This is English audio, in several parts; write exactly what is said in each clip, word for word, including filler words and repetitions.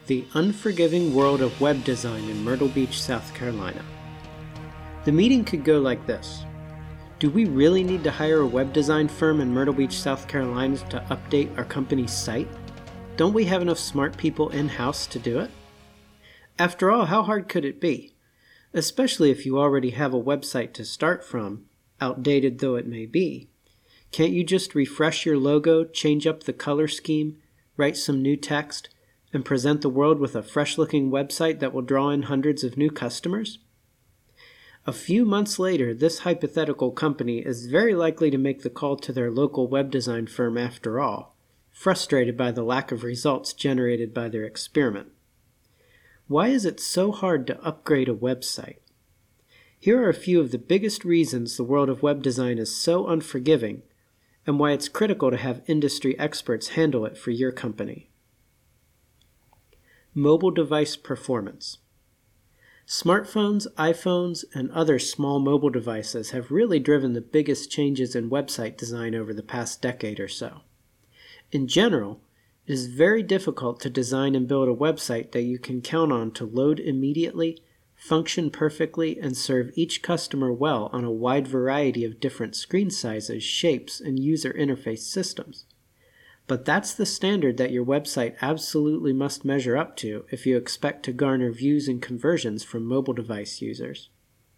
The Unforgiving World of Web Design in Myrtle Beach, South Carolina. The meeting could go like this. Do we really need to hire a web design firm in Myrtle Beach, South Carolina to update our company's site? Don't we have enough smart people in-house to do it? After all, how hard could it be? Especially if you already have a website to start from, outdated though it may be. Can't you just refresh your logo, change up the color scheme, write some new text, and present the world with a fresh-looking website that will draw in hundreds of new customers? A few months later, this hypothetical company is very likely to make the call to their local web design firm after all, frustrated by the lack of results generated by their experiment. Why is it so hard to upgrade a website? Here are a few of the biggest reasons the world of web design is so unforgiving, and why it's critical to have industry experts handle it for your company. Mobile device performance. Smartphones, iPhones, and other small mobile devices have really driven the biggest changes in website design over the past decade or so. In general, it is very difficult to design and build a website that you can count on to load immediately, function perfectly, and serve each customer well on a wide variety of different screen sizes, shapes, and user interface systems. But that's the standard that your website absolutely must measure up to if you expect to garner views and conversions from mobile device users.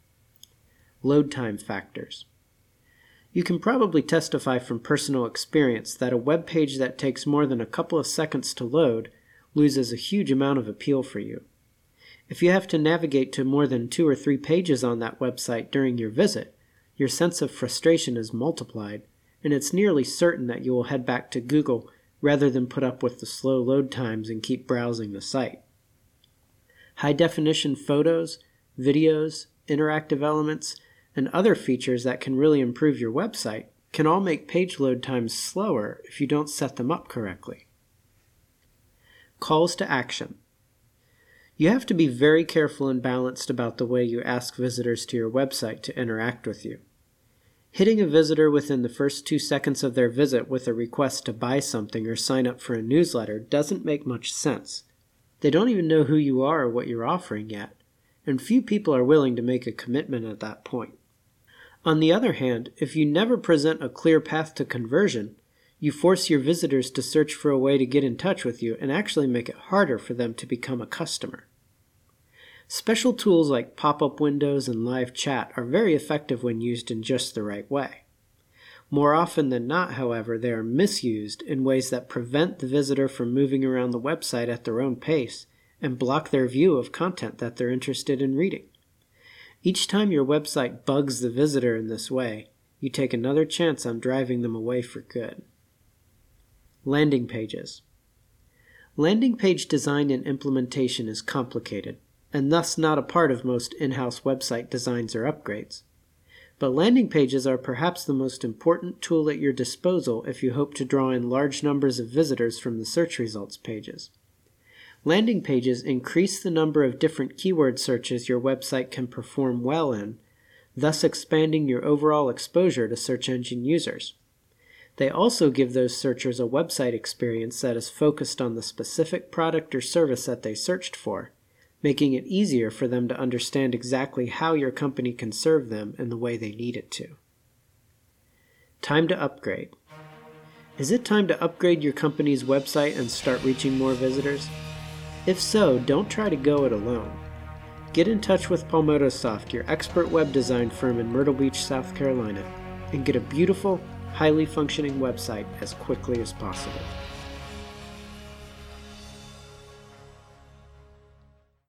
Load time factors. You can probably testify from personal experience that a web page that takes more than a couple of seconds to load loses a huge amount of appeal for you. If you have to navigate to more than two or three pages on that website during your visit, your sense of frustration is multiplied, and it's nearly certain that you will head back to Google rather than put up with the slow load times and keep browsing the site. High-definition photos, videos, interactive elements, and other features that can really improve your website can all make page load times slower if you don't set them up correctly. Calls to action. You have to be very careful and balanced about the way you ask visitors to your website to interact with you. Hitting a visitor within the first two seconds of their visit with a request to buy something or sign up for a newsletter doesn't make much sense. They don't even know who you are or what you're offering yet, and few people are willing to make a commitment at that point. On the other hand, if you never present a clear path to conversion, you force your visitors to search for a way to get in touch with you and actually make it harder for them to become a customer. Special tools like pop-up windows and live chat are very effective when used in just the right way. More often than not, however, they are misused in ways that prevent the visitor from moving around the website at their own pace and block their view of content that they're interested in reading. Each time your website bugs the visitor in this way, you take another chance on driving them away for good. Landing pages. Landing page design and implementation is complicated, and thus not a part of most in-house website designs or upgrades. But landing pages are perhaps the most important tool at your disposal if you hope to draw in large numbers of visitors from the search results pages. Landing pages increase the number of different keyword searches your website can perform well in, thus expanding your overall exposure to search engine users. They also give those searchers a website experience that is focused on the specific product or service that they searched for, making it easier for them to understand exactly how your company can serve them in the way they need it to. Time to upgrade. Is it time to upgrade your company's website and start reaching more visitors? If so, don't try to go it alone. Get in touch with Palmottosoft, your expert web design firm in Myrtle Beach, South Carolina, and get a beautiful, highly functioning website as quickly as possible.